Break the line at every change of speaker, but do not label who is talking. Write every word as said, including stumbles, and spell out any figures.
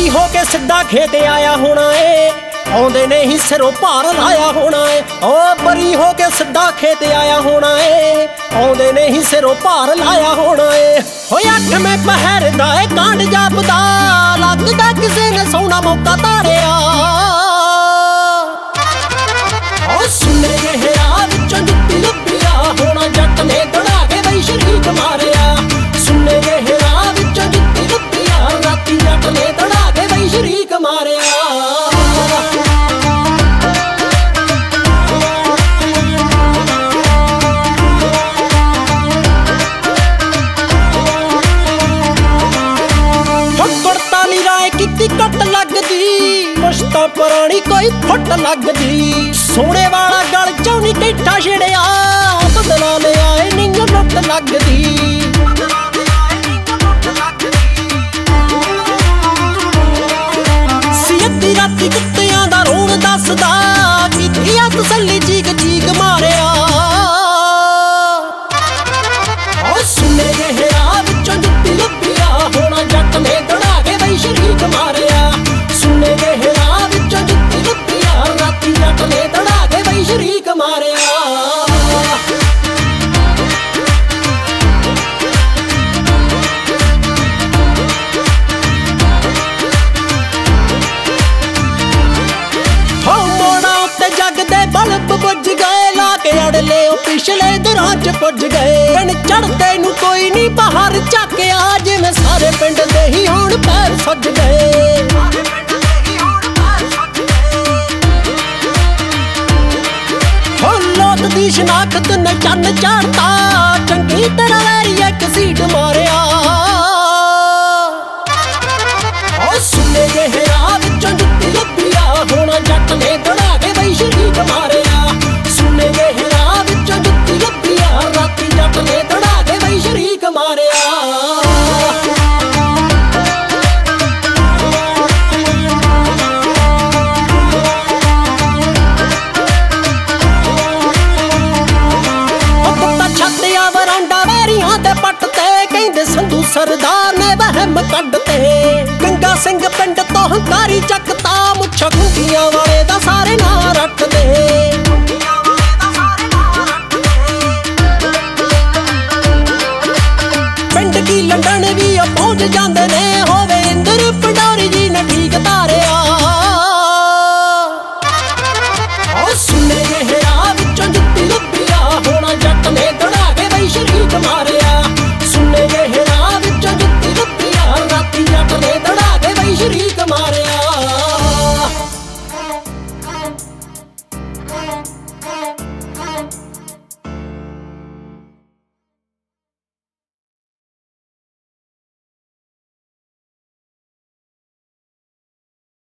ਹੋ ਕੇ ਸਿੱਧਾ ਖੇਤ ਆਇਆ ਹੋਣਾ ਏ, ਆਉਂਦੇ ਨੇ ਹੀ ਸਿਰੋਂ ਭਾਰ ਲਾਇਆ ਹੋਣਾ ਏ। ਓ ਬਰੀ ਹੋ ਕੇ ਸਿੱਧਾ ਖੇਤ ਆਇਆ ਹੋਣਾ ਏ, ਆਉਂਦੇ ਨੇ ਹੀ ਸਿਰੋਂ ਭਾਰ ਲਾਇਆ ਹੋਣਾ ਏ। ਹੋਏ ਅੱਠਵੇਂ ਪਹਿਰ ਦਾ ਏ ਕਾਂਡ ਜਾਪਦਾ, ਲੱਗਦਾ ਕਿਸੇ ਨੇ ਸੋਹਣਾ ਮੌਕਾ ਤਾੜਿਆ। ਓ ਸੁਣੇ ਇਹ ਰਾਹ ਵਿੱਚੋਂ ਜੁੱਤੀ ਲੱਭਿਆ ਹੋਣਾ, ਜੱਟ ਨੇ ਦੜਾ ਕੇ ਬਈ ਸ਼ਰੀਕ ਮਾਰਿਆ। ਸੁਣੇ ਇਹ ਰਾਹ ਵਿੱਚੋਂ ਜੁੱਤੀ ਲੱਭਿਆ, ਰਾਤੀ ਜੱਟ ਨੇ ਦੜਾ ਕੇ ਬਈ ਸ਼ਰੀਕ ਮਾਰਿਆ। ਕੱਟ ਲੱਗਦੀ ਮੁਸ਼ਤਾ ਪੁਰਾਣੀ ਕੋਈ ਫੁੱਟ ਲੱਗਦੀ, ਸੋਹਣੇ ਵਾਲਾ ਗਲ ਚੋਂ ਨੀ ਟੇਠਾ ਛੜਿਆ, ਬਦਲਾ ਲਿਆ ਏ ਨਿੰਗ ਲੁੱਟ ਲੱਗਦੀ। ਸੀ ਅੱਧੀ ਰਾਤੀ ਕੁੱਤਿਆਂ ਦਾ ਰੋਣ ਦੱਸਦਾ, ਕੀਤੀ ਆ ਤਸੱਲੀ ਚੀਕ ਚੀਕ ਮਾਰਿਆ। ਓ ਸੁਣੇ ਇਹ ਰਾਹ ਵਿੱਚੋਂ ਜੁੱਤੀ ਲੱਭਿਆ ਹੋਣਾ, ਜੱਟ ਨੇ ਦੜਾ ਕੇ ਬਈ ਸ਼ਰੀਕ ਮਾਰਿਆ। ਸੁਣੇ ਇਹ ਰਾਹ ਵਿੱਚੋਂ ਜੁੱਤੀ ਲੱਭਿਆ, ਰਾਤੀ ਜੱਟ ਨੇ ਦੜਾ ਕੇ ਬਈ ਸ਼ਰੀਕ ਮਾਰਿਆ। ਹੋ ਮੋੜਾਂ ਉੱਤੇ ਜੱਗ ਦੇ ਬਲਬ ਬੁੱਝ ਗਏ, ਲਾ ਕੇ ਅੜਲੇ ਉਹ ਪਿਛਲੇ ਦਰਾਂ ਚ ਪੁੱਜ ਗਏ। ਦਿਨ ਚੜ੍ਹਦੇ ਨੂੰ ਕੋਈ ਨੀ ਬਾਹਰ ਝਾਕਿਆ, ਜਿਵੇਂ ਸਾਰੇ ਪਿੰਡ ਦੇ ਹੀ ਹੁਣ ਪੈਰ ਸੱਜ ਗਏ। ਹੋ ਲੋਟ ਦੀ ਸ਼ਨਾਖਤ ਨੇ ਚੰਨ ਚਾੜਤਾ, ਚੰਗੀ ਤਰ੍ਹਾਂ ਵੈਰੀ ਇੱਕ ਸੀਟ ਮਾਰਿਆ। ਓ ਸੁਣੇ ਇਹ ਰਾਹ ਵਿੱਚੋਂ ਜੁੱਤੀ ਲੱਭਿਆ ਹੋਣਾ, ਜੱਟ ਨੇ ਦੜਾ ਕੇ ਬਈ ਸ਼ਰੀਕ ਮਾਰਿਆ। ਸੁਣੇ ਇਹ ਰਾਹ ਵਿੱਚੋਂ ਜੁੱਤੀ ਲੱਭਿਆ, ਰਾਤੀ ਜੱਟ ਨੇ ਦੜਾ ਕੇ ਬਈ ਸ਼ਰੀਕ ਮਾਰਿਆ। ਪੱਟ ਤੇ ਕਹਿੰਦੇ ਸੰਧੂ ਸਰਦਾਰ ਨੇ ਵਹਿਮ ਕੱਢ ਤੇ, ਗੰਗਾ ਸਿੰਘ ਪਿੰਡ ਤੋਂ ਹੰਕਾਰੀ ਚੱਕਤਾ, ਮੁੱਛਾਂ ਖੁੰਡੀਆਂ